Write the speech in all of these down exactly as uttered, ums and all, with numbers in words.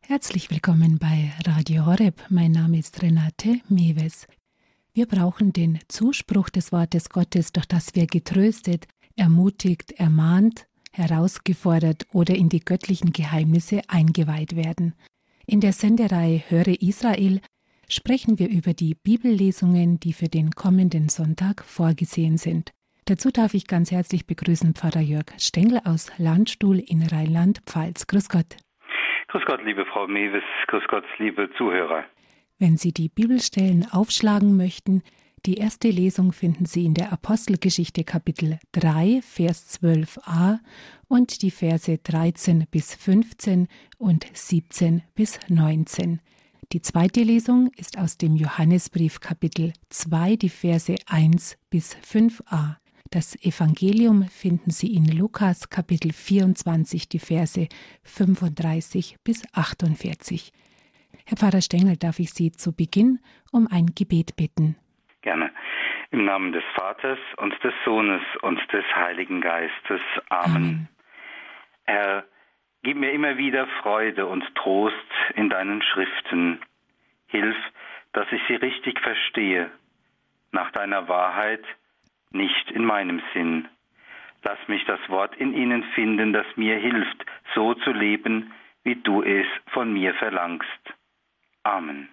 Herzlich willkommen bei Radio Horeb. Mein Name ist Renate Mewes. Wir brauchen den Zuspruch des Wortes Gottes, durch das wir getröstet, ermutigt, ermahnt, herausgefordert oder in die göttlichen Geheimnisse eingeweiht werden. In der Sendereihe Höre Israel sprechen wir über die Bibellesungen, die für den kommenden Sonntag vorgesehen sind. Dazu darf ich ganz herzlich begrüßen Pfarrer Jörg Stengel aus Landstuhl in Rheinland-Pfalz. Grüß Gott. Grüß Gott, liebe Frau Mewes, grüß Gott, liebe Zuhörer. Wenn Sie die Bibelstellen aufschlagen möchten, die erste Lesung finden Sie in der Apostelgeschichte Kapitel drei, Vers zwölf a und die Verse dreizehn bis fünfzehn und siebzehn bis neunzehn. Die zweite Lesung ist aus dem Johannesbrief Kapitel zwei, die Verse eins bis fünf a. Das Evangelium finden Sie in Lukas Kapitel vierundzwanzig, die Verse fünfunddreißig bis achtundvierzig. Herr Pfarrer Stengel, darf ich Sie zu Beginn um ein Gebet bitten? Gerne. Im Namen des Vaters und des Sohnes und des Heiligen Geistes. Amen. Amen. Herr, gib mir immer wieder Freude und Trost in deinen Schriften. Hilf, dass ich sie richtig verstehe, nach deiner Wahrheit, nicht in meinem Sinn. Lass mich das Wort in ihnen finden, das mir hilft, so zu leben, wie du es von mir verlangst. Amen.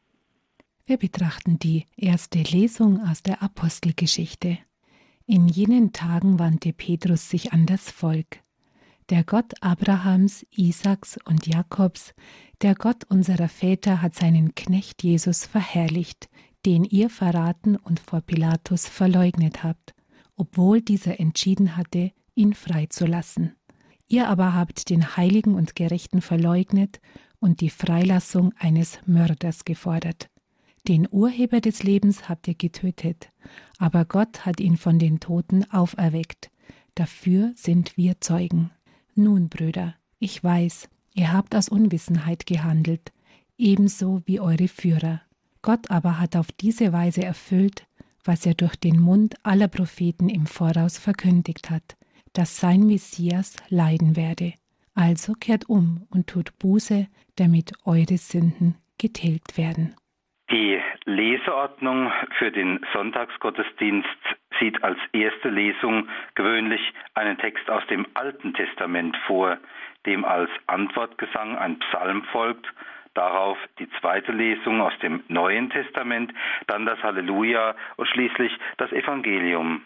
Wir betrachten die erste Lesung aus der Apostelgeschichte. In jenen Tagen wandte Petrus sich an das Volk. Der Gott Abrahams, Isaaks und Jakobs, der Gott unserer Väter hat seinen Knecht Jesus verherrlicht, den ihr verraten und vor Pilatus verleugnet habt, obwohl dieser entschieden hatte, ihn freizulassen. Ihr aber habt den Heiligen und Gerechten verleugnet und die Freilassung eines Mörders gefordert. Den Urheber des Lebens habt ihr getötet, aber Gott hat ihn von den Toten auferweckt. Dafür sind wir Zeugen. Nun, Brüder, ich weiß, ihr habt aus Unwissenheit gehandelt, ebenso wie eure Führer. Gott aber hat auf diese Weise erfüllt, was er durch den Mund aller Propheten im Voraus verkündigt hat, dass sein Messias leiden werde. Also kehrt um und tut Buße, damit eure Sünden getilgt werden. Die Leseordnung für den Sonntagsgottesdienst sieht als erste Lesung gewöhnlich einen Text aus dem Alten Testament vor, dem als Antwortgesang ein Psalm folgt, darauf die zweite Lesung aus dem Neuen Testament, dann das Halleluja und schließlich das Evangelium.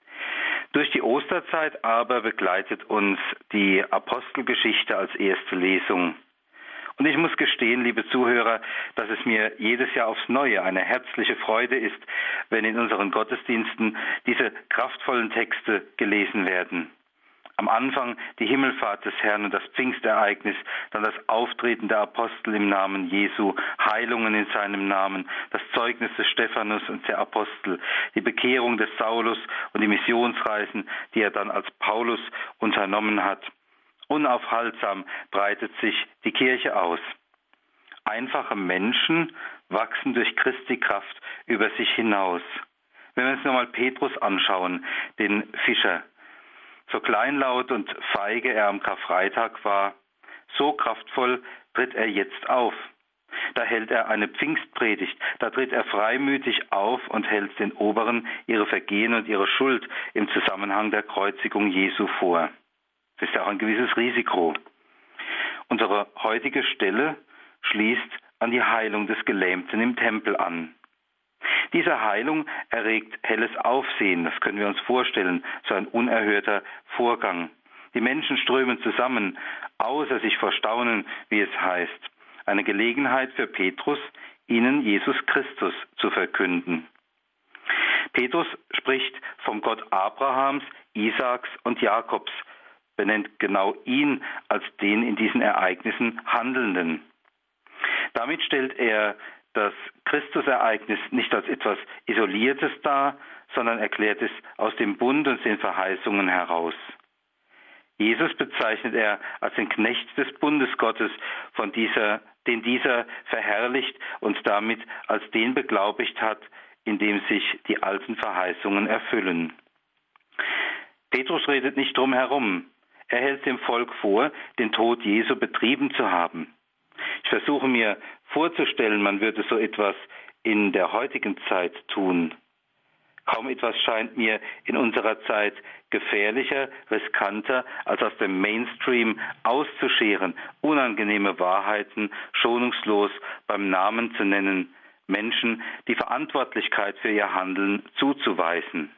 Durch die Osterzeit aber begleitet uns die Apostelgeschichte als erste Lesung. Und ich muss gestehen, liebe Zuhörer, dass es mir jedes Jahr aufs Neue eine herzliche Freude ist, wenn in unseren Gottesdiensten diese kraftvollen Texte gelesen werden. Am Anfang die Himmelfahrt des Herrn und das Pfingstereignis, dann das Auftreten der Apostel im Namen Jesu, Heilungen in seinem Namen, das Zeugnis des Stephanus und der Apostel, die Bekehrung des Saulus und die Missionsreisen, die er dann als Paulus unternommen hat. Unaufhaltsam breitet sich die Kirche aus. Einfache Menschen wachsen durch Christi Kraft über sich hinaus. Wenn wir uns nochmal Petrus anschauen, den Fischer, so kleinlaut und feige er am Karfreitag war, so kraftvoll tritt er jetzt auf. Da hält er eine Pfingstpredigt, da tritt er freimütig auf und hält den Oberen ihre Vergehen und ihre Schuld im Zusammenhang der Kreuzigung Jesu vor. Das ist ja auch ein gewisses Risiko. Unsere heutige Stelle schließt an die Heilung des Gelähmten im Tempel an. Diese Heilung erregt helles Aufsehen, das können wir uns vorstellen, so ein unerhörter Vorgang. Die Menschen strömen zusammen, außer sich vor Staunen, wie es heißt. Eine Gelegenheit für Petrus, ihnen Jesus Christus zu verkünden. Petrus spricht vom Gott Abrahams, Isaaks und Jakobs, benennt genau ihn als den in diesen Ereignissen Handelnden. Damit stellt er das Christusereignis nicht als etwas Isoliertes dar, sondern erklärt es aus dem Bund und den Verheißungen heraus. Jesus bezeichnet er als den Knecht des Bundes Gottes, von dieser, den dieser verherrlicht und damit als den beglaubigt hat, in dem sich die alten Verheißungen erfüllen. Petrus redet nicht drum herum. Er hält dem Volk vor, den Tod Jesu betrieben zu haben. Ich versuche mir vorzustellen, man würde so etwas in der heutigen Zeit tun. Kaum etwas scheint mir in unserer Zeit gefährlicher, riskanter, als aus dem Mainstream auszuscheren, unangenehme Wahrheiten schonungslos beim Namen zu nennen, Menschen die Verantwortlichkeit für ihr Handeln zuzuweisen.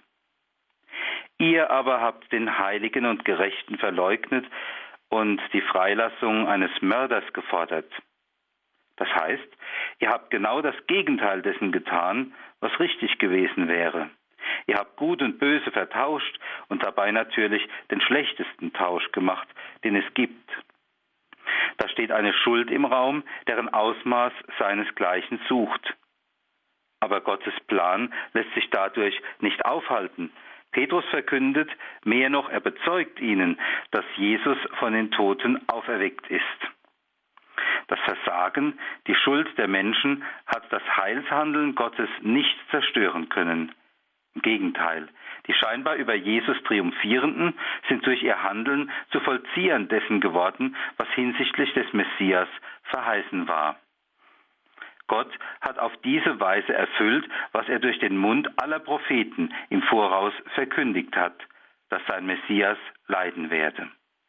Ihr aber habt den Heiligen und Gerechten verleugnet und die Freilassung eines Mörders gefordert. Das heißt, ihr habt genau das Gegenteil dessen getan, was richtig gewesen wäre. Ihr habt Gut und Böse vertauscht und dabei natürlich den schlechtesten Tausch gemacht, den es gibt. Da steht eine Schuld im Raum, deren Ausmaß seinesgleichen sucht. Aber Gottes Plan lässt sich dadurch nicht aufhalten. Petrus verkündet, mehr noch, er bezeugt ihnen, dass Jesus von den Toten auferweckt ist. Das Versagen, die Schuld der Menschen hat das Heilshandeln Gottes nicht zerstören können. Im Gegenteil, die scheinbar über Jesus Triumphierenden sind durch ihr Handeln zu Vollziehern dessen geworden, was hinsichtlich des Messias verheißen war. Gott hat auf diese Weise erfüllt, was er durch den Mund aller Propheten im Voraus verkündigt hat, dass sein Messias leiden werde.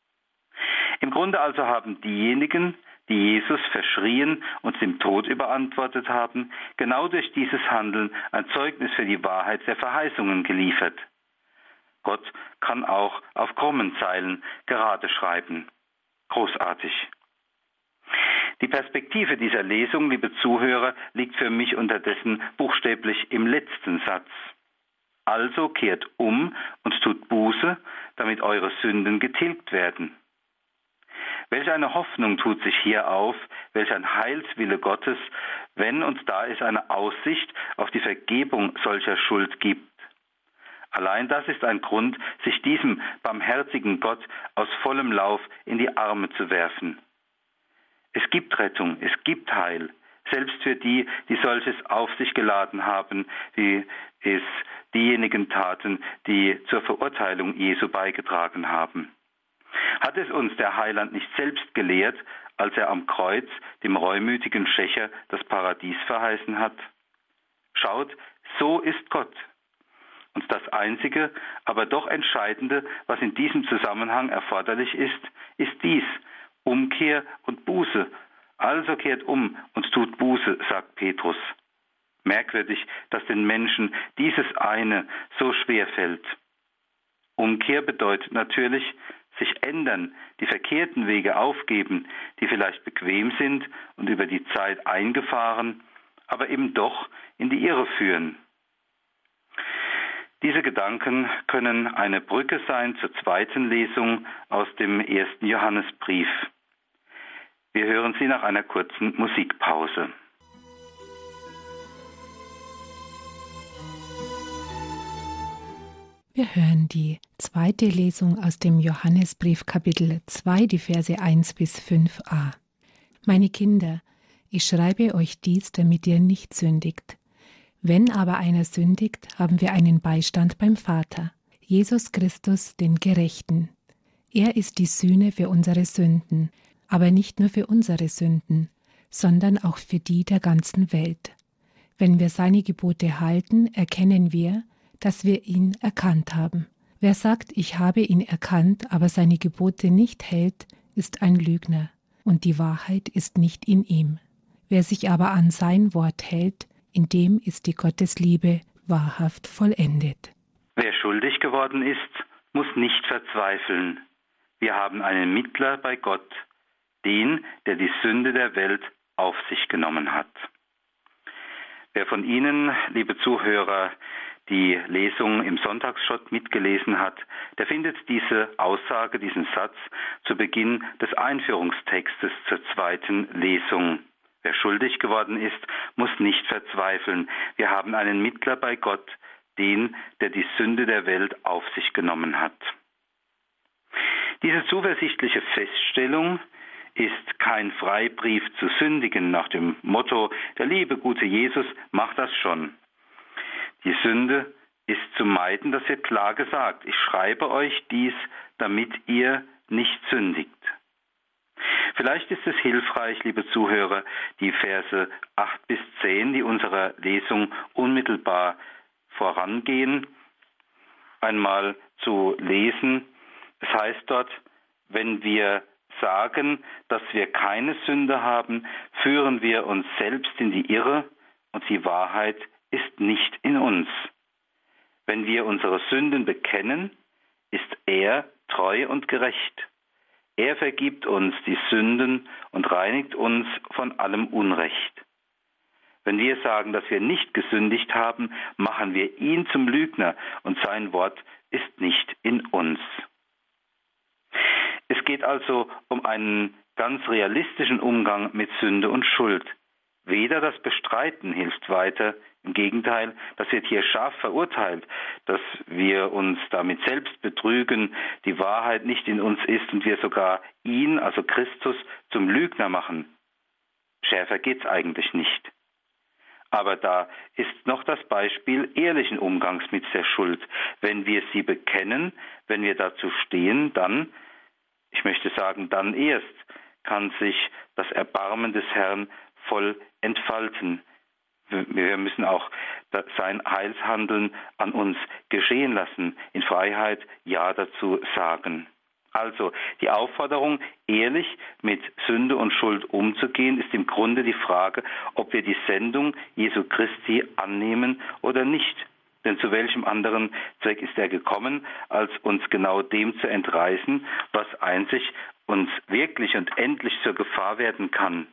Im Grunde also haben diejenigen, die Jesus verschrien und dem Tod überantwortet haben, genau durch dieses Handeln ein Zeugnis für die Wahrheit der Verheißungen geliefert. Gott kann auch auf krummen Zeilen gerade schreiben. Großartig. Die Perspektive dieser Lesung, liebe Zuhörer, liegt für mich unterdessen buchstäblich im letzten Satz. Also kehrt um und tut Buße, damit eure Sünden getilgt werden. Welch eine Hoffnung tut sich hier auf, welch ein Heilswille Gottes, wenn und da es eine Aussicht auf die Vergebung solcher Schuld gibt. Allein das ist ein Grund, sich diesem barmherzigen Gott aus vollem Lauf in die Arme zu werfen. Es gibt Rettung, es gibt Heil, selbst für die, die solches auf sich geladen haben, wie es diejenigen taten, die zur Verurteilung Jesu beigetragen haben. Hat es uns der Heiland nicht selbst gelehrt, als er am Kreuz dem reumütigen Schächer das Paradies verheißen hat? Schaut, so ist Gott. Und das Einzige, aber doch Entscheidende, was in diesem Zusammenhang erforderlich ist, ist dies: Umkehr und Buße. Also kehrt um und tut Buße, sagt Petrus. Merkwürdig, dass den Menschen dieses eine so schwer fällt. Umkehr bedeutet natürlich, sich ändern, die verkehrten Wege aufgeben, die vielleicht bequem sind und über die Zeit eingefahren, aber eben doch in die Irre führen. Diese Gedanken können eine Brücke sein zur zweiten Lesung aus dem ersten Johannesbrief. Wir hören sie nach einer kurzen Musikpause. Wir hören die zweite Lesung aus dem Johannesbrief Kapitel zwei, die Verse eins bis fünf a. Meine Kinder, ich schreibe euch dies, damit ihr nicht sündigt. Wenn aber einer sündigt, haben wir einen Beistand beim Vater, Jesus Christus, den Gerechten. Er ist die Sühne für unsere Sünden, aber nicht nur für unsere Sünden, sondern auch für die der ganzen Welt. Wenn wir seine Gebote halten, erkennen wir, dass wir ihn erkannt haben. Wer sagt, ich habe ihn erkannt, aber seine Gebote nicht hält, ist ein Lügner, und die Wahrheit ist nicht in ihm. Wer sich aber an sein Wort hält, in dem ist die Gottesliebe wahrhaft vollendet. Wer schuldig geworden ist, muss nicht verzweifeln. Wir haben einen Mittler bei Gott, den, der die Sünde der Welt auf sich genommen hat. Wer von Ihnen, liebe Zuhörer, die Lesung im Sonntagsschott mitgelesen hat, der findet diese Aussage, diesen Satz zu Beginn des Einführungstextes zur zweiten Lesung. Wer schuldig geworden ist, muss nicht verzweifeln. Wir haben einen Mittler bei Gott, den, der die Sünde der Welt auf sich genommen hat. Diese zuversichtliche Feststellung ist kein Freibrief zu sündigen nach dem Motto, der liebe, gute Jesus macht das schon. Die Sünde ist zu meiden, das wird klar gesagt. Ich schreibe euch dies, damit ihr nicht sündigt. Vielleicht ist es hilfreich, liebe Zuhörer, die Verse acht bis zehn, die unserer Lesung unmittelbar vorangehen, einmal zu lesen. Es heißt dort, wenn wir sagen, dass wir keine Sünde haben, führen wir uns selbst in die Irre und die Wahrheit ist nicht in uns. Wenn wir unsere Sünden bekennen, ist er treu und gerecht. Er vergibt uns die Sünden und reinigt uns von allem Unrecht. Wenn wir sagen, dass wir nicht gesündigt haben, machen wir ihn zum Lügner und sein Wort ist nicht in uns. Es geht also um einen ganz realistischen Umgang mit Sünde und Schuld. Weder das Bestreiten hilft weiter, im Gegenteil, das wird hier scharf verurteilt, dass wir uns damit selbst betrügen, die Wahrheit nicht in uns ist und wir sogar ihn, also Christus, zum Lügner machen. Schärfer geht's eigentlich nicht. Aber da ist noch das Beispiel ehrlichen Umgangs mit der Schuld. Wenn wir sie bekennen, wenn wir dazu stehen, dann, ich möchte sagen, dann erst kann sich das Erbarmen des Herrn voll entfalten. Wir müssen auch sein Heilshandeln an uns geschehen lassen, in Freiheit Ja dazu sagen. Also die Aufforderung, ehrlich mit Sünde und Schuld umzugehen, ist im Grunde die Frage, ob wir die Sendung Jesu Christi annehmen oder nicht. Denn zu welchem anderen Zweck ist er gekommen, als uns genau dem zu entreißen, was einzig uns wirklich und endlich zur Gefahr werden kann.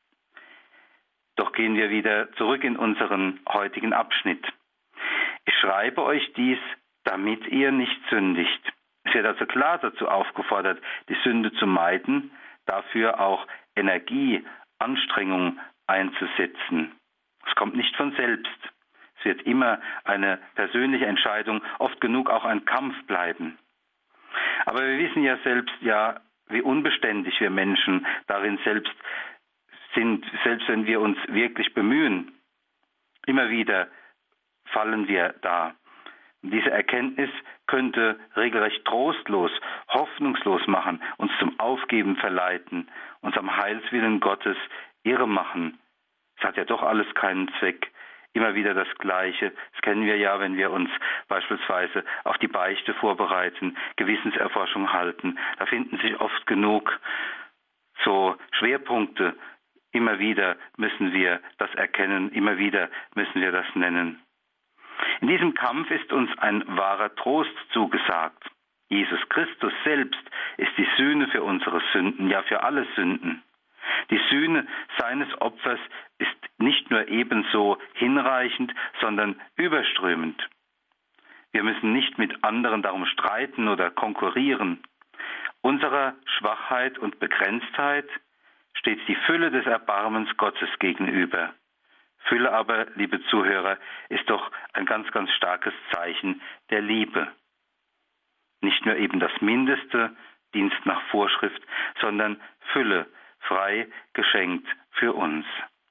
Doch gehen wir wieder zurück in unseren heutigen Abschnitt. Ich schreibe euch dies, damit ihr nicht sündigt. Es wird also klar dazu aufgefordert, die Sünde zu meiden, dafür auch Energie, Anstrengung einzusetzen. Es kommt nicht von selbst. Es wird immer eine persönliche Entscheidung, oft genug auch ein Kampf bleiben. Aber wir wissen ja selbst, ja, wie unbeständig wir Menschen darin selbst sind, selbst wenn wir uns wirklich bemühen. Immer wieder fallen wir da. Und diese Erkenntnis könnte regelrecht trostlos, hoffnungslos machen, uns zum Aufgeben verleiten, uns am Heilswillen Gottes irre machen. Es hat ja doch alles keinen Zweck. Immer wieder das Gleiche. Das kennen wir ja, wenn wir uns beispielsweise auf die Beichte vorbereiten, Gewissenserforschung halten. Da finden sich oft genug so Schwerpunkte. Immer wieder müssen wir das erkennen, immer wieder müssen wir das nennen. In diesem Kampf ist uns ein wahrer Trost zugesagt. Jesus Christus selbst ist die Sühne für unsere Sünden, ja für alle Sünden. Die Sühne seines Opfers ist nicht nur ebenso hinreichend, sondern überströmend. Wir müssen nicht mit anderen darum streiten oder konkurrieren. Unserer Schwachheit und Begrenztheit steht die Fülle des Erbarmens Gottes gegenüber. Fülle aber, liebe Zuhörer, ist doch ein ganz, ganz starkes Zeichen der Liebe. Nicht nur eben das Mindeste, Dienst nach Vorschrift, sondern Fülle, frei geschenkt für uns.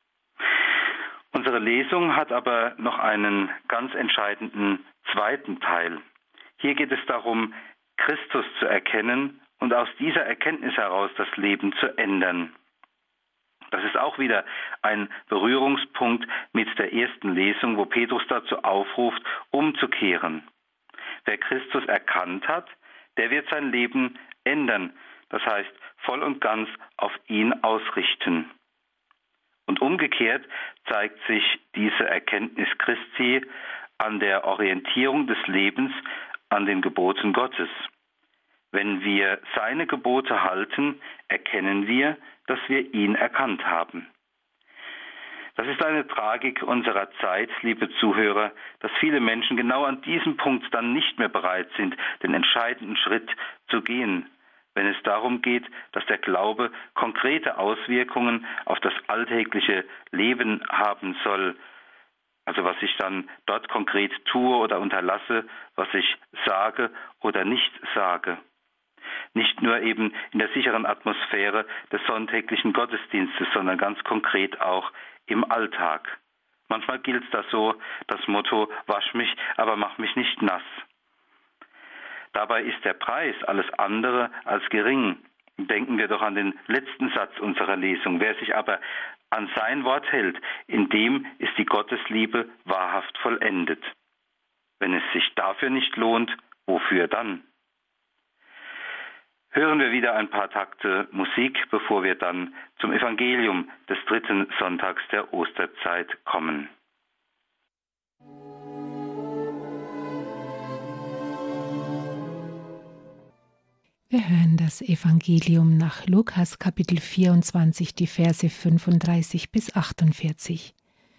Unsere Lesung hat aber noch einen ganz entscheidenden zweiten Teil. Hier geht es darum, Christus zu erkennen und aus dieser Erkenntnis heraus das Leben zu ändern. Das ist auch wieder ein Berührungspunkt mit der ersten Lesung, wo Petrus dazu aufruft, umzukehren. Wer Christus erkannt hat, der wird sein Leben ändern. Das heißt, voll und ganz auf ihn ausrichten. Und umgekehrt zeigt sich diese Erkenntnis Christi an der Orientierung des Lebens an den Geboten Gottes. Wenn wir seine Gebote halten, erkennen wir, dass wir ihn erkannt haben. Das ist eine Tragik unserer Zeit, liebe Zuhörer, dass viele Menschen genau an diesem Punkt dann nicht mehr bereit sind, den entscheidenden Schritt zu gehen, wenn es darum geht, dass der Glaube konkrete Auswirkungen auf das alltägliche Leben haben soll. Also was ich dann dort konkret tue oder unterlasse, was ich sage oder nicht sage. Nicht nur eben in der sicheren Atmosphäre des sonntäglichen Gottesdienstes, sondern ganz konkret auch im Alltag. Manchmal gilt da so das Motto, wasch mich, aber mach mich nicht nass. Dabei ist der Preis alles andere als gering. Denken wir doch an den letzten Satz unserer Lesung. Wer sich aber an sein Wort hält, in dem ist die Gottesliebe wahrhaft vollendet. Wenn es sich dafür nicht lohnt, wofür dann? Hören wir wieder ein paar Takte Musik, bevor wir dann zum Evangelium des dritten Sonntags der Osterzeit kommen. Wir hören das Evangelium nach Lukas Kapitel vierundzwanzig, die Verse fünfunddreißig bis achtundvierzig.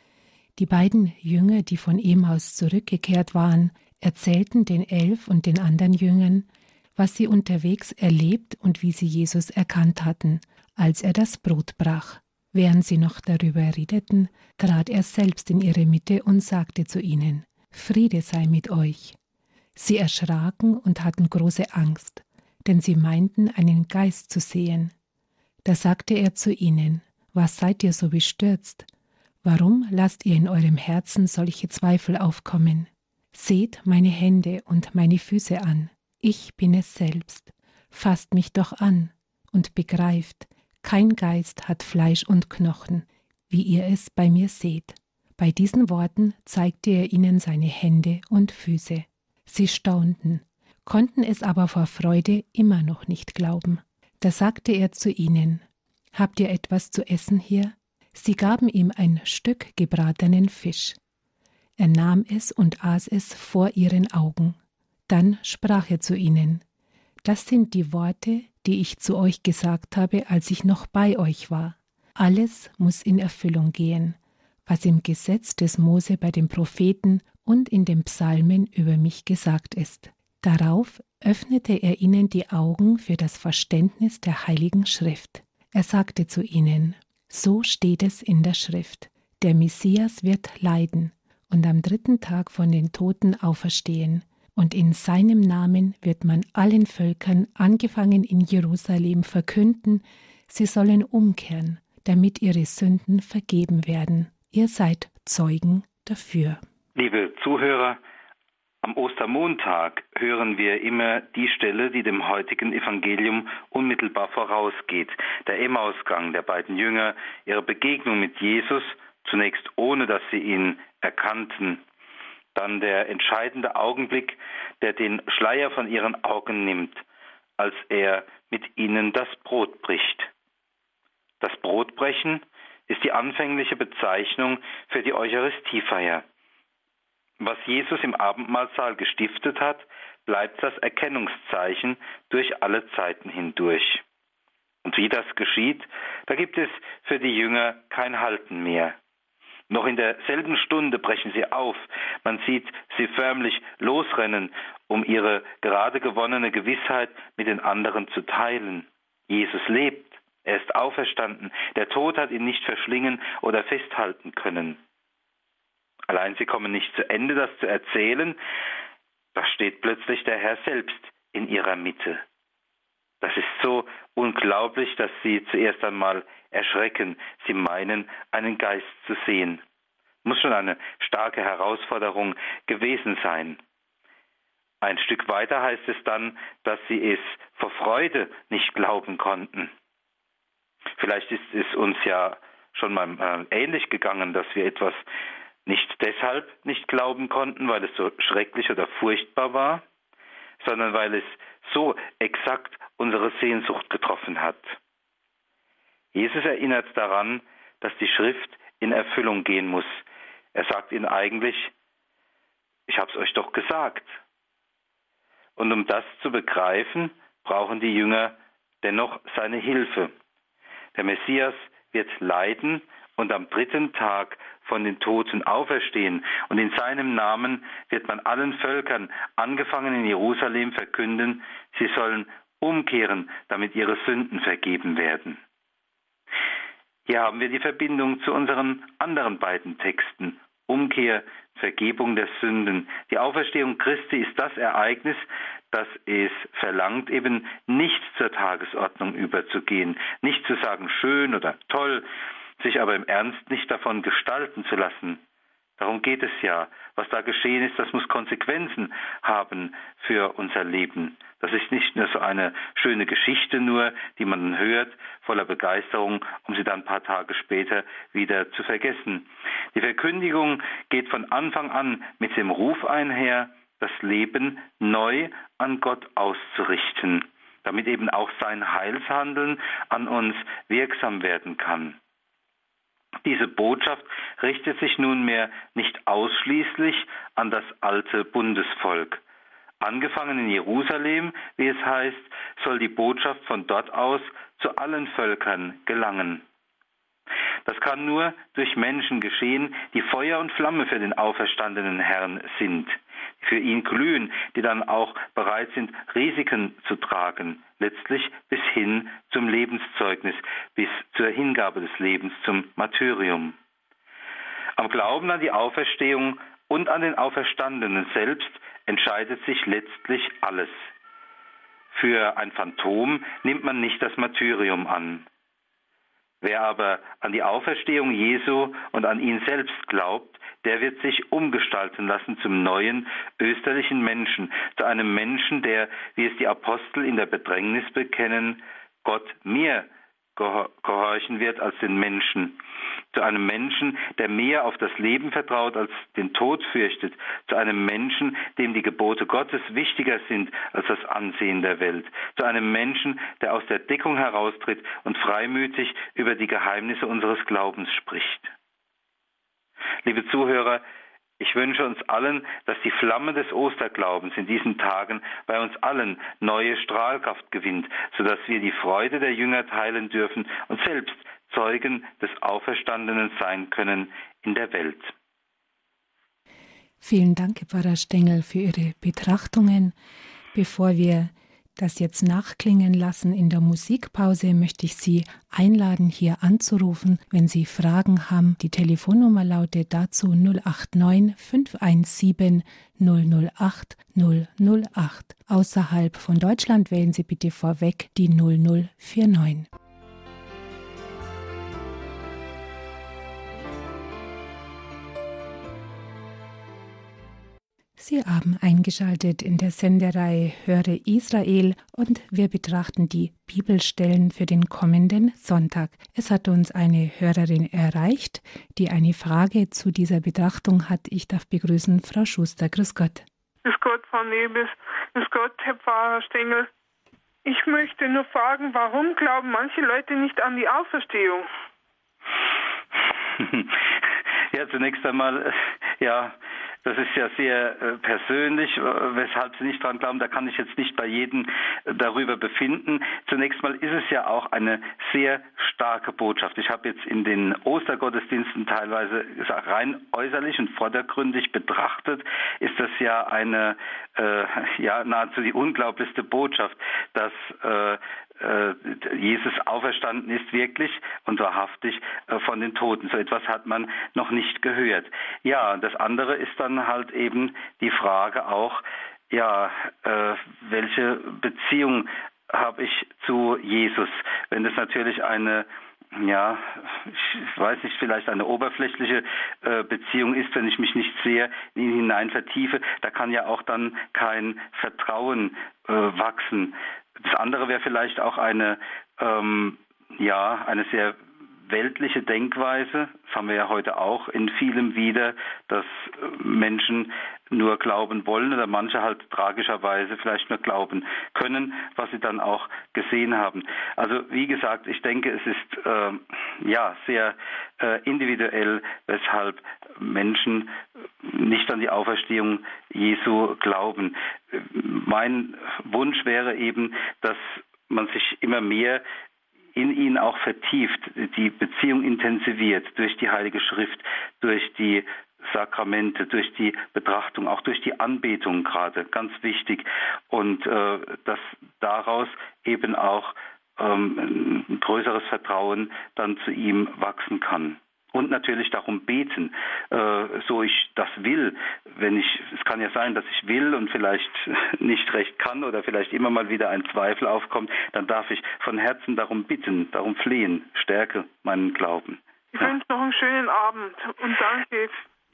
Die beiden Jünger, die von Emmaus zurückgekehrt waren, erzählten den Elf und den anderen Jüngern, was sie unterwegs erlebt und wie sie Jesus erkannt hatten, als er das Brot brach. Während sie noch darüber redeten, trat er selbst in ihre Mitte und sagte zu ihnen: Friede sei mit euch. Sie erschraken und hatten große Angst, denn sie meinten, einen Geist zu sehen. Da sagte er zu ihnen: Was seid ihr so bestürzt? Warum lasst ihr in eurem Herzen solche Zweifel aufkommen? Seht meine Hände und meine Füße an. Ich bin es selbst. Fasst mich doch an und begreift, kein Geist hat Fleisch und Knochen, wie ihr es bei mir seht. Bei diesen Worten zeigte er ihnen seine Hände und Füße. Sie staunten, konnten es aber vor Freude immer noch nicht glauben. Da sagte er zu ihnen: Habt ihr etwas zu essen hier? Sie gaben ihm ein Stück gebratenen Fisch. Er nahm es und aß es vor ihren Augen. Dann sprach er zu ihnen: Das sind die Worte, die ich zu euch gesagt habe, als ich noch bei euch war. Alles muss in Erfüllung gehen, was im Gesetz des Mose bei den Propheten und in den Psalmen über mich gesagt ist. Darauf öffnete er ihnen die Augen für das Verständnis der Heiligen Schrift. Er sagte zu ihnen: So steht es in der Schrift, der Messias wird leiden und am dritten Tag von den Toten auferstehen, und in seinem Namen wird man allen Völkern, angefangen in Jerusalem, verkünden, sie sollen umkehren, damit ihre Sünden vergeben werden. Ihr seid Zeugen dafür. Liebe Zuhörer, am Ostermontag hören wir immer die Stelle, die dem heutigen Evangelium unmittelbar vorausgeht. Der Emmausgang der beiden Jünger, ihre Begegnung mit Jesus, zunächst ohne dass sie ihn erkannten. Dann der entscheidende Augenblick, der den Schleier von ihren Augen nimmt, als er mit ihnen das Brot bricht. Das Brotbrechen ist die anfängliche Bezeichnung für die Eucharistiefeier. Was Jesus im Abendmahlsaal gestiftet hat, bleibt das Erkennungszeichen durch alle Zeiten hindurch. Und wie das geschieht, da gibt es für die Jünger kein Halten mehr. Noch in derselben Stunde brechen sie auf. Man sieht sie förmlich losrennen, um ihre gerade gewonnene Gewissheit mit den anderen zu teilen. Jesus lebt, er ist auferstanden, der Tod hat ihn nicht verschlingen oder festhalten können. Allein sie kommen nicht zu Ende, das zu erzählen, da steht plötzlich der Herr selbst in ihrer Mitte. Das ist so unglaublich, dass sie zuerst einmal erschrecken. Sie meinen, einen Geist zu sehen. Muss schon eine starke Herausforderung gewesen sein. Ein Stück weiter heißt es dann, dass sie es vor Freude nicht glauben konnten. Vielleicht ist es uns ja schon mal ähnlich gegangen, dass wir etwas nicht deshalb nicht glauben konnten, weil es so schrecklich oder furchtbar war, sondern weil es so exakt unsere Sehnsucht getroffen hat. Jesus erinnert daran, dass die Schrift in Erfüllung gehen muss. Er sagt ihnen eigentlich: Ich habe es euch doch gesagt. Und um das zu begreifen, brauchen die Jünger dennoch seine Hilfe. Der Messias wird leiden und am dritten Tag von den Toten auferstehen. Und in seinem Namen wird man allen Völkern, angefangen in Jerusalem, verkünden, sie sollen umkehren, damit ihre Sünden vergeben werden. Hier haben wir die Verbindung zu unseren anderen beiden Texten. Umkehr, Vergebung der Sünden. Die Auferstehung Christi ist das Ereignis, das es verlangt, eben nicht zur Tagesordnung überzugehen, nicht zu sagen schön oder toll, sich aber im Ernst nicht davon gestalten zu lassen. Darum geht es ja. Was da geschehen ist, das muss Konsequenzen haben für unser Leben. Das ist nicht nur so eine schöne Geschichte nur, die man hört, voller Begeisterung, um sie dann ein paar Tage später wieder zu vergessen. Die Verkündigung geht von Anfang an mit dem Ruf einher, das Leben neu an Gott auszurichten, damit eben auch sein Heilshandeln an uns wirksam werden kann. Diese Botschaft richtet sich nunmehr nicht ausschließlich an das alte Bundesvolk. Angefangen in Jerusalem, wie es heißt, soll die Botschaft von dort aus zu allen Völkern gelangen. Das kann nur durch Menschen geschehen, die Feuer und Flamme für den auferstandenen Herrn sind, die für ihn glühen, die dann auch bereit sind, Risiken zu tragen, letztlich bis hin zum Lebenszeugnis, bis zur Hingabe des Lebens zum Martyrium. Am Glauben an die Auferstehung und an den Auferstandenen selbst entscheidet sich letztlich alles. Für ein Phantom nimmt man nicht das Martyrium an. Wer aber an die Auferstehung Jesu und an ihn selbst glaubt, der wird sich umgestalten lassen zum neuen österlichen Menschen, zu einem Menschen, der, wie es die Apostel in der Bedrängnis bekennen, Gott mehr gehorchen wird als den Menschen, zu einem Menschen, der mehr auf das Leben vertraut als den Tod fürchtet, zu einem Menschen, dem die Gebote Gottes wichtiger sind als das Ansehen der Welt, zu einem Menschen, der aus der Deckung heraustritt und freimütig über die Geheimnisse unseres Glaubens spricht. Liebe Zuhörer, ich wünsche uns allen, dass die Flamme des Osterglaubens in diesen Tagen bei uns allen neue Strahlkraft gewinnt, sodass wir die Freude der Jünger teilen dürfen und selbst Zeugen des Auferstandenen sein können in der Welt. Vielen Dank, Pfarrer Stengel, für Ihre Betrachtungen. Bevor wir das jetzt nachklingen lassen in der Musikpause, möchte ich Sie einladen, hier anzurufen, wenn Sie Fragen haben. Die Telefonnummer lautet dazu null acht neun fünf eins sieben null null acht null null acht. Außerhalb von Deutschland wählen Sie bitte vorweg die null null vier neun. Sie haben eingeschaltet in der Sendereihe Höre Israel und wir betrachten die Bibelstellen für den kommenden Sonntag. Es hat uns eine Hörerin erreicht, die eine Frage zu dieser Betrachtung hat. Ich darf begrüßen Frau Schuster. Grüß Gott. Grüß Gott, Frau Nebes. Grüß Gott, Herr Pfarrer Stengel. Ich möchte nur fragen, warum glauben manche Leute nicht an die Auferstehung? Ja, zunächst einmal, ja, das ist ja sehr äh, persönlich, äh, weshalb Sie nicht dran glauben, da kann ich jetzt nicht bei jedem äh, darüber befinden. Zunächst mal ist es ja auch eine sehr starke Botschaft. Ich habe jetzt in den Ostergottesdiensten teilweise rein äußerlich und vordergründig betrachtet, ist das ja eine, äh, ja, nahezu die unglaublichste Botschaft, dass äh, Jesus auferstanden ist wirklich und wahrhaftig von den Toten. So etwas hat man noch nicht gehört. Ja, das andere ist dann halt eben die Frage auch, ja, äh, welche Beziehung habe ich zu Jesus? Wenn das natürlich eine ja, ich weiß nicht, vielleicht eine oberflächliche äh, Beziehung ist, wenn ich mich nicht sehr in ihn hinein vertiefe, da kann ja auch dann kein Vertrauen äh, wachsen. Das andere wäre vielleicht auch eine, ähm, ja, eine sehr weltliche Denkweise. Das haben wir ja heute auch in vielem wieder, dass Menschen nur glauben wollen oder manche halt tragischerweise vielleicht nur glauben können, was sie dann auch gesehen haben. Also wie gesagt, ich denke, es ist äh, ja sehr äh, individuell, weshalb Menschen nicht an die Auferstehung Jesu glauben. Mein Wunsch wäre eben, dass man sich immer mehr in ihn auch vertieft, die Beziehung intensiviert durch die Heilige Schrift, durch die Sakramente, durch die Betrachtung, auch durch die Anbetung gerade, ganz wichtig. Und äh, dass daraus eben auch ähm, ein größeres Vertrauen dann zu ihm wachsen kann. Und natürlich darum beten, äh, so ich das will. Wenn ich, es kann ja sein, dass ich will und vielleicht nicht recht kann oder vielleicht immer mal wieder ein Zweifel aufkommt, dann darf ich von Herzen darum bitten, darum flehen, stärke meinen Glauben. Ich ja. wünsche noch einen schönen Abend und danke.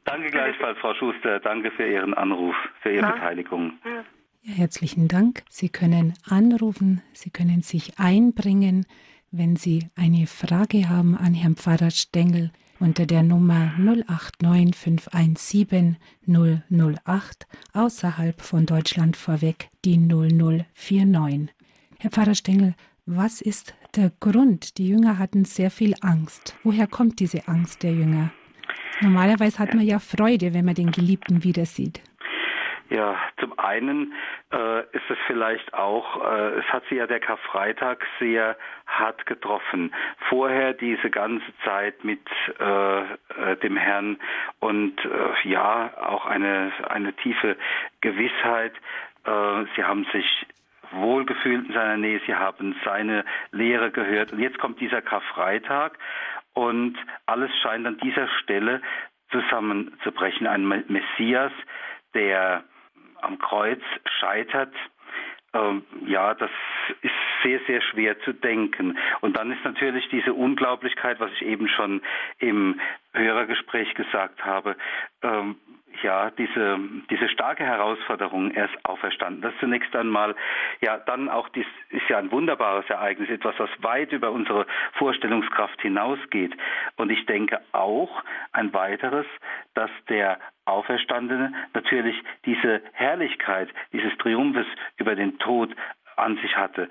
Danke gleichfalls, Frau Schuster. Danke für Ihren Anruf, für Ihre ja. Beteiligung. Ja. Ja, herzlichen Dank. Sie können anrufen, Sie können sich einbringen, wenn Sie eine Frage haben an Herrn Pfarrer Stengel unter der Nummer null acht neun fünf eins sieben null null acht, außerhalb von Deutschland vorweg die null null vier neun. Herr Pfarrer Stengel, was ist der Grund? Die Jünger hatten sehr viel Angst. Woher kommt diese Angst der Jünger? Normalerweise hat man ja Freude, wenn man den Geliebten wieder sieht. Ja, zum einen äh, ist es vielleicht auch, äh, es hat sie ja der Karfreitag sehr hart getroffen. Vorher diese ganze Zeit mit äh, äh, dem Herrn und äh, ja, auch eine, eine tiefe Gewissheit. Äh, sie haben sich wohlgefühlt in seiner Nähe, sie haben seine Lehre gehört. Und jetzt kommt dieser Karfreitag und alles scheint an dieser Stelle zusammenzubrechen. Ein Messias, der am Kreuz scheitert, ähm, ja, das ist sehr, sehr schwer zu denken. Und dann ist natürlich diese Unglaublichkeit, was ich eben schon im Hörergespräch gesagt habe, ähm, ja, diese, diese starke Herausforderung, er ist auferstanden. Das zunächst einmal, ja, dann auch, dies ist ja ein wunderbares Ereignis, etwas, was weit über unsere Vorstellungskraft hinausgeht. Und ich denke auch ein weiteres, dass der Auferstandene natürlich diese Herrlichkeit, dieses Triumphes über den Tod an sich hatte.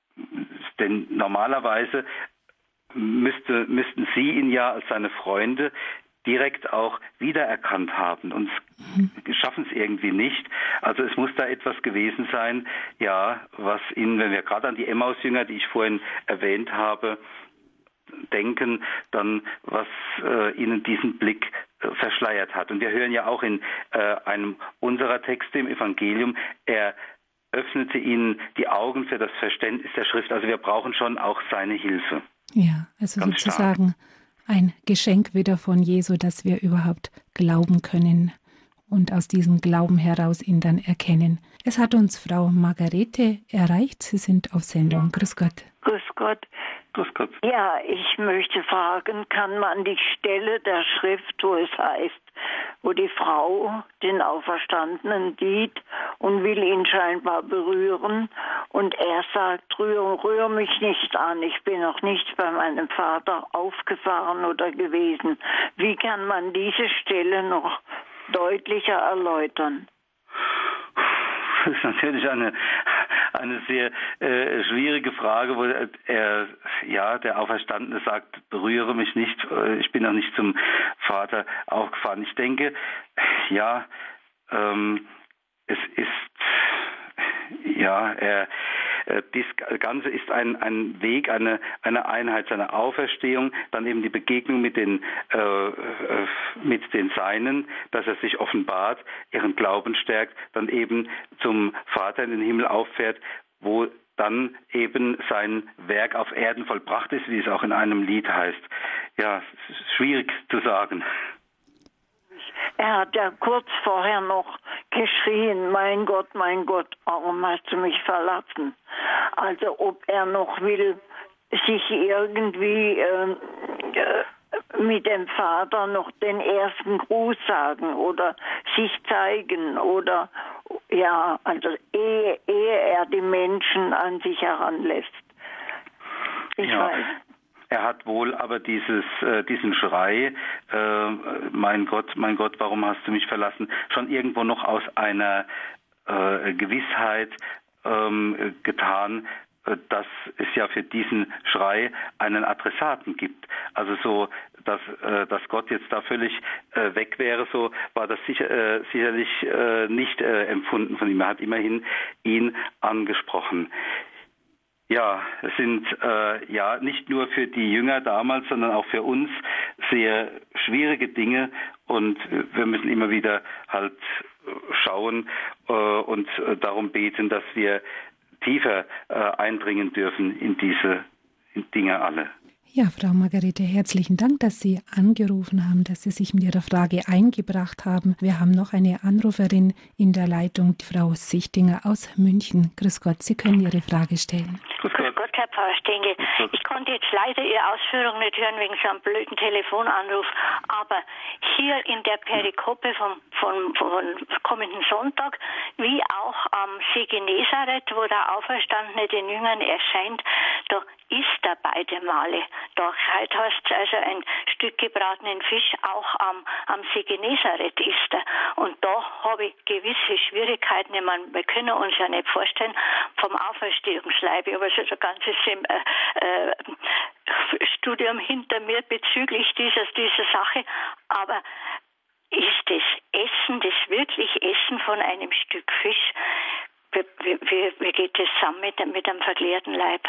Denn normalerweise müsste, müssten sie ihn ja als seine Freunde direkt auch wiedererkannt haben und mhm. schaffen es irgendwie nicht. Also es muss da etwas gewesen sein, ja, was ihnen, wenn wir gerade an die Emmaus-Jünger, die ich vorhin erwähnt habe, denken, dann was äh, ihnen diesen Blick äh, verschleiert hat. Und wir hören ja auch in äh, einem unserer Texte im Evangelium, er öffnete ihnen die Augen für das Verständnis der Schrift. Also wir brauchen schon auch seine Hilfe. Ja, also Ganz sozusagen stark. Ein Geschenk wieder von Jesu, dass wir überhaupt glauben können und aus diesem Glauben heraus ihn dann erkennen. Es hat uns Frau Margarete erreicht. Sie sind auf Sendung. Grüß Gott. Grüß Gott. Grüß Gott. Ja, ich möchte fragen, kann man die Stelle der Schrift, wo es heißt, wo die Frau den Auferstandenen sieht und will ihn scheinbar berühren und er sagt, rühr, rühr mich nicht an, ich bin noch nicht bei meinem Vater aufgefahren oder gewesen. Wie kann man diese Stelle noch deutlicher erläutern? Das ist natürlich eine, eine sehr äh, schwierige Frage, wo er, ja, der Auferstandene sagt, berühre mich nicht, ich bin noch nicht zum Vater aufgefahren. Ich denke, ja, ähm, es ist, ja, er, das Ganze ist ein, ein Weg, eine, eine Einheit seiner Auferstehung, dann eben die Begegnung mit den, äh, mit den Seinen, dass er sich offenbart, ihren Glauben stärkt, dann eben zum Vater in den Himmel auffährt, wo dann eben sein Werk auf Erden vollbracht ist, wie es auch in einem Lied heißt. Ja, es ist schwierig zu sagen. Er hat ja kurz vorher noch geschrien, mein Gott, mein Gott, warum hast du mich verlassen? Also ob er noch will, sich irgendwie äh, mit dem Vater noch den ersten Gruß sagen oder sich zeigen oder ja, also ehe, ehe er die Menschen an sich heranlässt. Ich ja. weiß. Er hat wohl aber dieses, äh, diesen Schrei, äh, mein Gott, mein Gott, warum hast du mich verlassen, schon irgendwo noch aus einer äh, Gewissheit ähm, getan, äh, dass es ja für diesen Schrei einen Adressaten gibt. Also so, dass, äh, dass Gott jetzt da völlig äh, weg wäre, so war das sicher, äh, sicherlich äh, nicht äh, empfunden von ihm. Er hat immerhin ihn angesprochen. Ja, es sind äh, ja nicht nur für die Jünger damals, sondern auch für uns sehr schwierige Dinge und wir müssen immer wieder halt schauen äh, und äh, darum beten, dass wir tiefer äh, eindringen dürfen in diese Dinge alle. Ja, Frau Margarete, herzlichen Dank, dass Sie angerufen haben, dass Sie sich mit Ihrer Frage eingebracht haben. Wir haben noch eine Anruferin in der Leitung, die Frau Sichtinger aus München. Grüß Gott, Sie können Ihre Frage stellen. Grüß Gott, Grüß Gott Herr Pfarrer Stengel. Ich konnte jetzt leider Ihre Ausführungen nicht hören wegen so einem blöden Telefonanruf, aber hier in der Perikope vom, vom, vom kommenden Sonntag, wie auch am See Genezareth, wo der Auferstandene den Jüngern erscheint, da isst er beide Male. Da heute heißt es also ein Stück gebratenen Fisch, auch am, am See Genezareth isst er. Und da habe ich gewisse Schwierigkeiten. Ich meine, wir können uns ja nicht vorstellen, vom Auferstehungsleib. Ich habe also ein ganzes äh, äh, Studium hinter mir bezüglich dieser, dieser Sache. Aber ist das Essen, das wirklich Essen von einem Stück Fisch, wie, wie, wie geht das zusammen mit, mit einem verklärten Leib?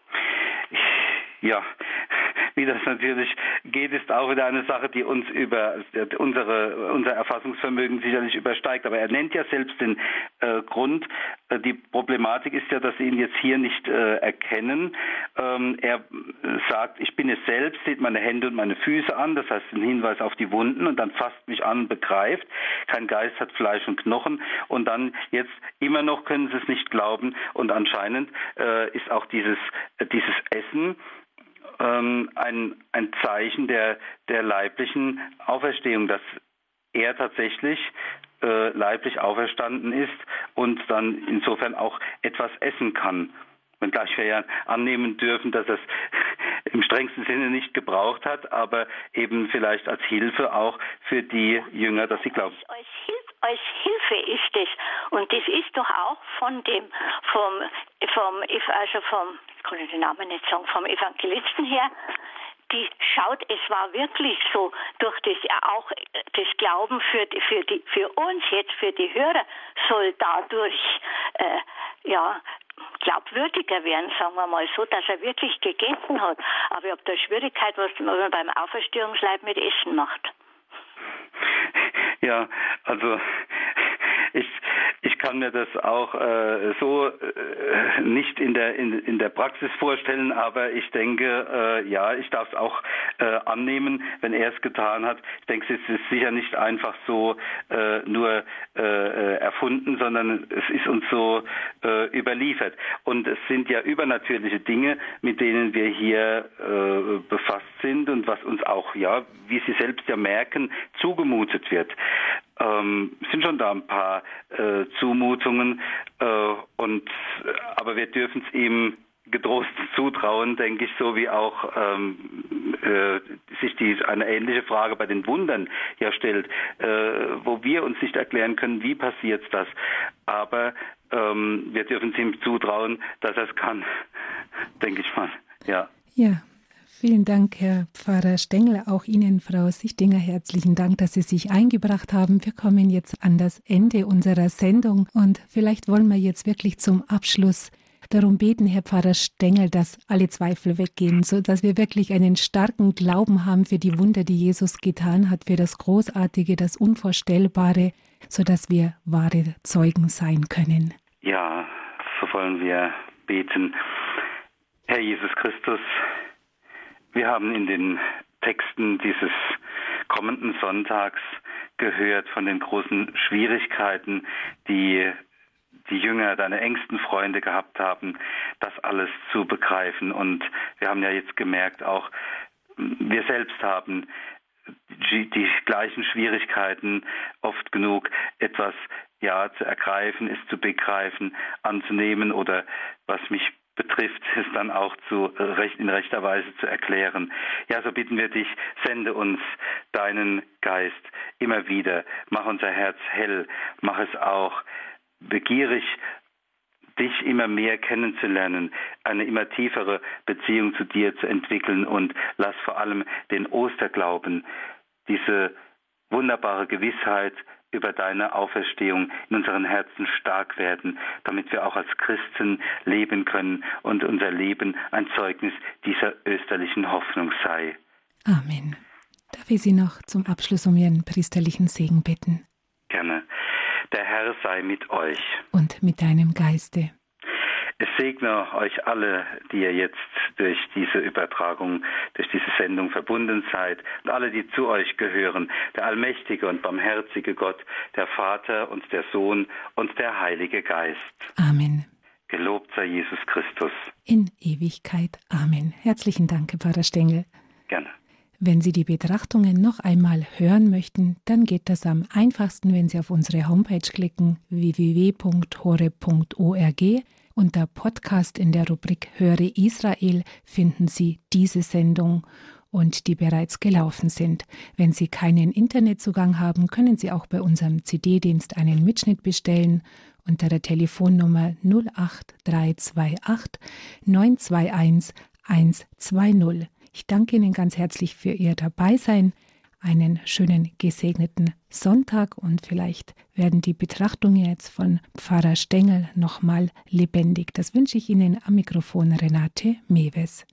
Ja, wie das natürlich geht, ist auch wieder eine Sache, die uns über unsere, unser Erfassungsvermögen sicherlich übersteigt. Aber er nennt ja selbst den äh, Grund. Äh, die Problematik ist ja, dass sie ihn jetzt hier nicht äh, erkennen. Ähm, er sagt, ich bin es selbst, sieht meine Hände und meine Füße an. Das heißt, ein Hinweis auf die Wunden, und dann fasst mich an und begreift. Kein Geist hat Fleisch und Knochen. Und dann jetzt immer noch können sie es nicht glauben. Und anscheinend äh, ist auch dieses, äh, dieses Essen ähm, ein, ein Zeichen der, der leiblichen Auferstehung, dass er tatsächlich äh, leiblich auferstanden ist und dann insofern auch etwas essen kann. Wenngleich wir ja annehmen dürfen, dass er es im strengsten Sinne nicht gebraucht hat, aber eben vielleicht als Hilfe auch für die Jünger, dass sie glauben. Als Hilfe, als Hilfe ist es. Und das ist doch auch von dem, vom, vom, also vom, ich kann den Namen nicht sagen, vom Evangelisten her, die schaut, es war wirklich so, durch das auch das Glauben für die, für die, für uns jetzt, für die Hörer, soll dadurch, äh, ja, glaubwürdiger werden, sagen wir mal so, dass er wirklich gegessen hat. Aber ich habe da Schwierigkeit, was man beim Auferstehungsleib mit Essen macht. Ja, also ich, ich kann mir das auch äh, so äh, nicht in der in, in der Praxis vorstellen, aber ich denke, äh, ja, ich darf es auch äh, annehmen, wenn er es getan hat. Ich denke, es ist sicher nicht einfach so äh, nur äh, erfunden, sondern es ist uns so äh, überliefert. Und es sind ja übernatürliche Dinge, mit denen wir hier äh, befasst sind und was uns auch, ja, wie Sie selbst ja merken, zugemutet wird. Ähm, sind schon da ein paar äh, Zumutungen, äh, und aber wir dürfen es ihm getrost zutrauen, denke ich, so wie auch ähm, äh, sich die eine ähnliche Frage bei den Wundern ja stellt, äh, wo wir uns nicht erklären können, wie passiert das, aber ähm, wir dürfen es ihm zutrauen, dass er es kann, denke ich mal, ja. Ja. Vielen Dank, Herr Pfarrer Stengel. Auch Ihnen, Frau Sichtinger, herzlichen Dank, dass Sie sich eingebracht haben. Wir kommen jetzt an das Ende unserer Sendung und vielleicht wollen wir jetzt wirklich zum Abschluss darum beten, Herr Pfarrer Stengel, dass alle Zweifel weggehen, so dass wir wirklich einen starken Glauben haben für die Wunder, die Jesus getan hat, für das Großartige, das Unvorstellbare, so dass wir wahre Zeugen sein können. Ja, so wollen wir beten. Herr Jesus Christus, wir haben in den Texten dieses kommenden Sonntags gehört von den großen Schwierigkeiten, die die Jünger, deine engsten Freunde gehabt haben, das alles zu begreifen. Und wir haben ja jetzt gemerkt, auch wir selbst haben die, die gleichen Schwierigkeiten oft genug, etwas ja zu ergreifen, es zu begreifen, anzunehmen oder was mich betrifft, es dann auch zu, in rechter Weise zu erklären. Ja, so bitten wir dich, sende uns deinen Geist immer wieder. Mach unser Herz hell, mach es auch begierig, dich immer mehr kennenzulernen, eine immer tiefere Beziehung zu dir zu entwickeln und lass vor allem den Osterglauben, diese wunderbare Gewissheit über deine Auferstehung in unseren Herzen stark werden, damit wir auch als Christen leben können und unser Leben ein Zeugnis dieser österlichen Hoffnung sei. Amen. Darf ich Sie noch zum Abschluss um Ihren priesterlichen Segen bitten? Gerne. Der Herr sei mit euch. Und mit deinem Geiste. Es segne euch alle, die ihr jetzt durch diese Übertragung, durch diese Sendung verbunden seid, und alle, die zu euch gehören, der allmächtige und barmherzige Gott, der Vater und der Sohn und der Heilige Geist. Amen. Gelobt sei Jesus Christus. In Ewigkeit. Amen. Herzlichen Dank, Pfarrer Stengel. Gerne. Wenn Sie die Betrachtungen noch einmal hören möchten, dann geht das am einfachsten, wenn Sie auf unsere Homepage klicken, w w w punkt horeb punkt org. Unter Podcast in der Rubrik Höre Israel finden Sie diese Sendung und die bereits gelaufen sind. Wenn Sie keinen Internetzugang haben, können Sie auch bei unserem C D-Dienst einen Mitschnitt bestellen unter der Telefonnummer null acht drei zwei acht neun zwei eins eins zwei null. Ich danke Ihnen ganz herzlich für Ihr Dabeisein. Einen schönen gesegneten Sonntag und vielleicht werden die Betrachtungen jetzt von Pfarrer Stengel nochmal lebendig. Das wünsche ich Ihnen am Mikrofon Renate Mewes.